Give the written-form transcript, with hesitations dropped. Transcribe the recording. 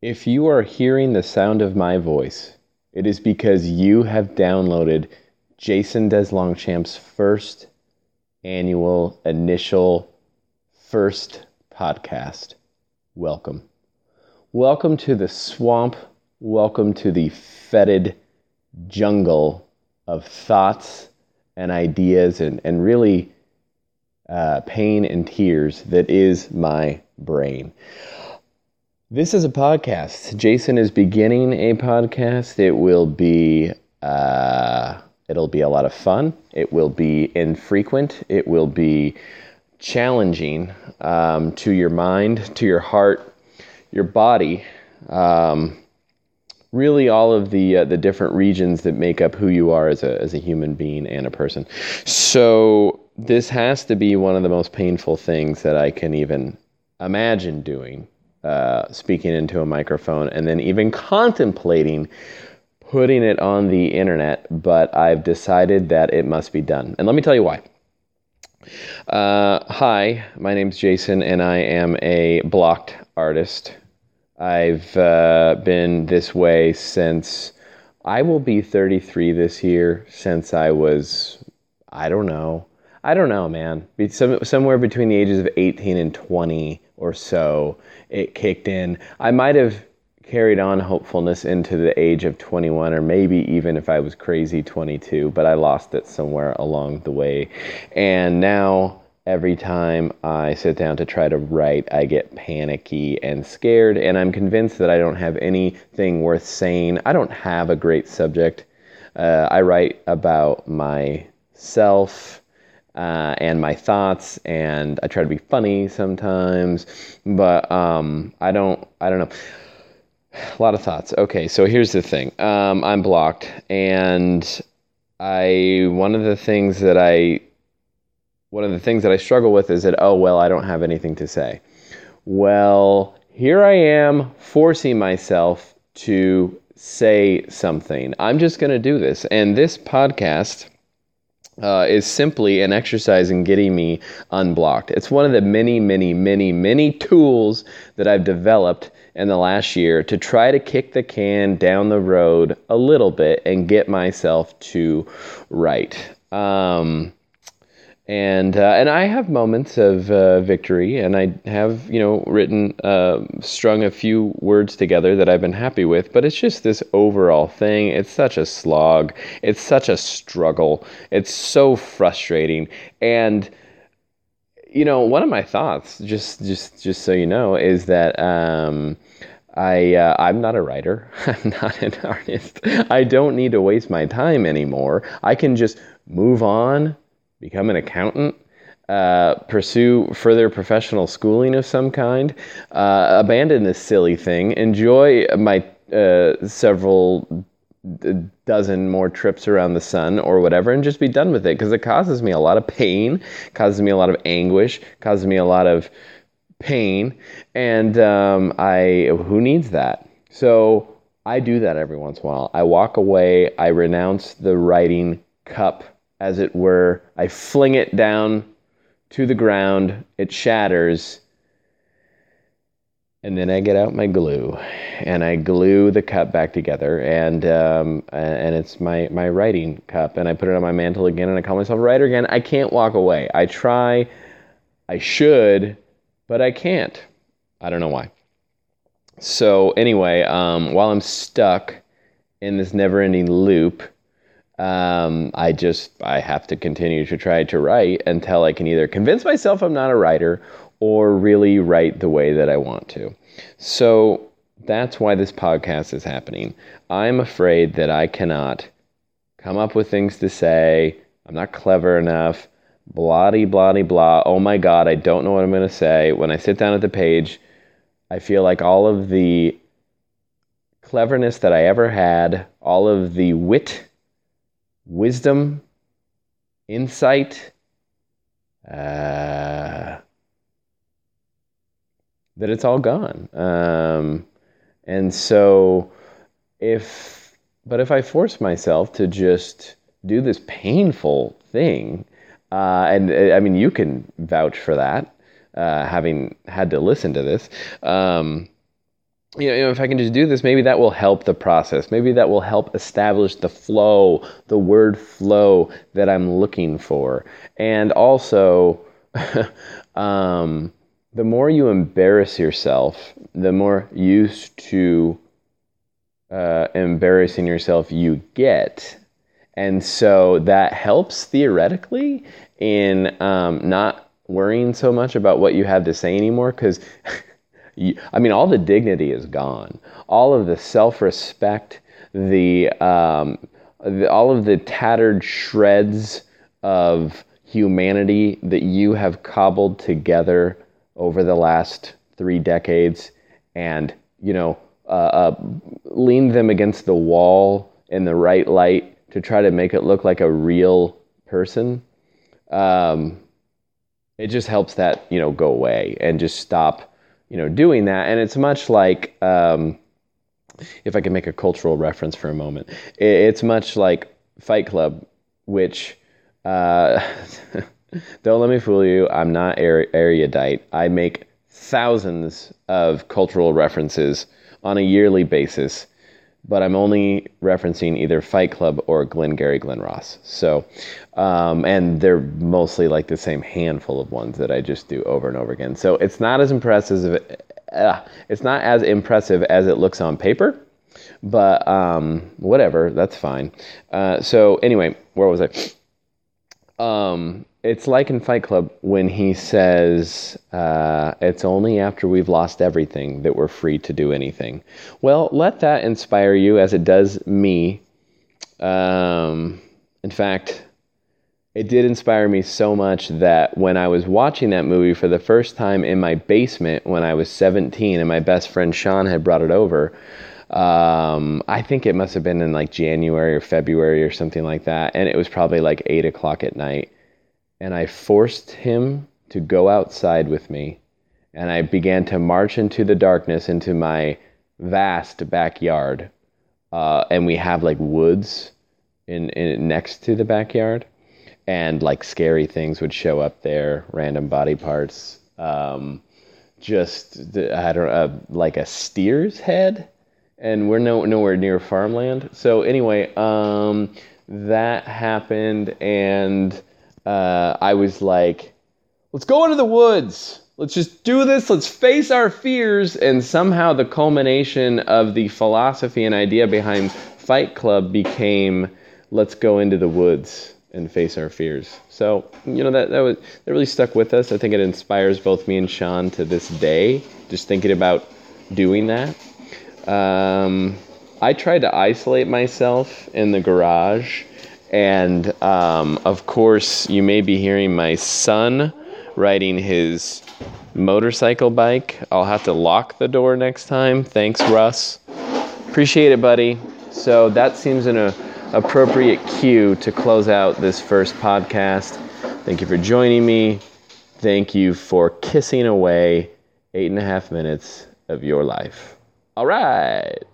If you are hearing the sound of my voice, it is because you have downloaded Jason Deslongchamp's first annual initial first podcast. Welcome. Welcome to the swamp. Welcome to the fetid jungle of thoughts and ideas and really pain and tears that is my brain. This is a podcast. Jason is beginning a podcast. It will be it'll be a lot of fun. It will be infrequent. It will be challenging to your mind, to your heart, your body. Really, all of the different regions that make up who you are as a human being and a person. So this has to be one of the most painful things that I can even imagine doing. Speaking into a microphone and then even contemplating putting it on the internet, but I've decided that it must be done. And let me tell you why. Hi, my name's Jason, and I am a blocked artist. I've been this way since I will be 33 this year, since I was, I don't know, man. Somewhere between the ages of 18 and 20 or so, it kicked in. I might have carried on hopefulness into the age of 21, or maybe even if I was crazy, 22, but I lost it somewhere along the way. And now, every time I sit down to try to write, I get panicky and scared, and I'm convinced that I don't have anything worth saying. I don't have a great subject. I write about myself, and my thoughts, and I try to be funny sometimes, but I don't know. A lot of thoughts. Okay, so here's the thing. I'm blocked, and one of the things that I struggle with is that, I don't have anything to say. Well, here I am forcing myself to say something. I'm just going to do this, and this podcast is simply an exercise in getting me unblocked. It's one of the many tools that I've developed in the last year to try to kick the can down the road a little bit and get myself to write. And I have moments of victory, and I have, written, strung a few words together that I've been happy with, but it's just this overall thing. It's such a slog. It's such a struggle. It's so frustrating. And, one of my thoughts, just so you know, is that I'm not a writer. I'm not an artist. I don't need to waste my time anymore. I can just move on, become an accountant, pursue further professional schooling of some kind, abandon this silly thing, enjoy my several dozen more trips around the sun or whatever, and just be done with it, because it causes me a lot of pain, causes me a lot of anguish, causes me a lot of pain, and who needs that? So I do that every once in a while. I walk away, I renounce the writing cup, as it were. I fling it down to the ground, it shatters, and then I get out my glue, and I glue the cup back together, and it's my writing cup, and I put it on my mantle again, and I call myself a writer again. I can't walk away. I try, I should, but I can't. I don't know why. So anyway, while I'm stuck in this never-ending loop, I have to continue to try to write until I can either convince myself I'm not a writer or really write the way that I want to. So that's why this podcast is happening. I'm afraid that I cannot come up with things to say. I'm not clever enough. Blah. Oh my God, I don't know what I'm going to say. When I sit down at the page, I feel like all of the cleverness that I ever had, all of the wit, wisdom, insight, that it's all gone. And so if I force myself to just do this painful thing, and I mean, you can vouch for that, having had to listen to this, if I can just do this, maybe that will help the process. Maybe that will help establish the flow, the word flow that I'm looking for. And also, the more you embarrass yourself, the more used to embarrassing yourself you get. And so that helps theoretically in not worrying so much about what you have to say anymore, because all the dignity is gone. All of the self-respect, all of the tattered shreds of humanity that you have cobbled together over the last 3 decades, and leaned them against the wall in the right light to try to make it look like a real person. It just helps that go away and just stop doing that. And it's much like, if I can make a cultural reference for a moment, it's much like Fight Club, which don't let me fool you, I'm not erudite. I make thousands of cultural references on a yearly basis, but I'm only referencing either Fight Club or Glengarry Glen Ross. So, and they're mostly like the same handful of ones that I just do over and over again. So it's not as impressive. It's not as impressive as it looks on paper, but whatever, that's fine. So anyway, where was I? It's like in Fight Club when he says, it's only after we've lost everything that we're free to do anything. Well, let that inspire you as it does me. In fact, it did inspire me so much that when I was watching that movie for the first time in my basement when I was 17 and my best friend Sean had brought it over, I think it must have been in like January or February or something like that. And it was probably like 8 o'clock at night. And I forced him to go outside with me. And I began to march into the darkness, into my vast backyard. And we have like woods in next to the backyard. And like scary things would show up there, random body parts. Like a steer's head. And we're nowhere near farmland. So anyway, that happened, and I was like, let's go into the woods. Let's just do this. Let's face our fears. And somehow the culmination of the philosophy and idea behind Fight Club became, let's go into the woods and face our fears. So, that really stuck with us. I think it inspires both me and Sean to this day, just thinking about doing that. I tried to isolate myself in the garage, and of course you may be hearing my son riding his motorcycle bike. I'll have to lock the door next time. Thanks, Russ. Appreciate it, buddy. So that seems an appropriate cue to close out this first podcast. Thank you for joining me. Thank you for kissing away 8.5 minutes of your life. All right.